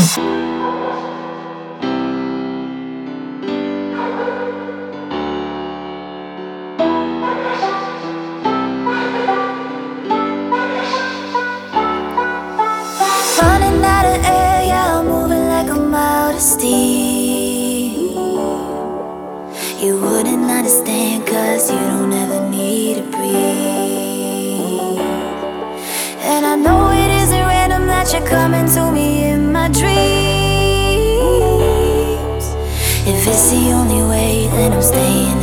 Running out of air, yeah, I'm moving like I'm out of steam. You wouldn't understand, cause you don't ever need to breathe. And I know it isn't random that you're coming to me in my dreams. If it's the only way, then I'm staying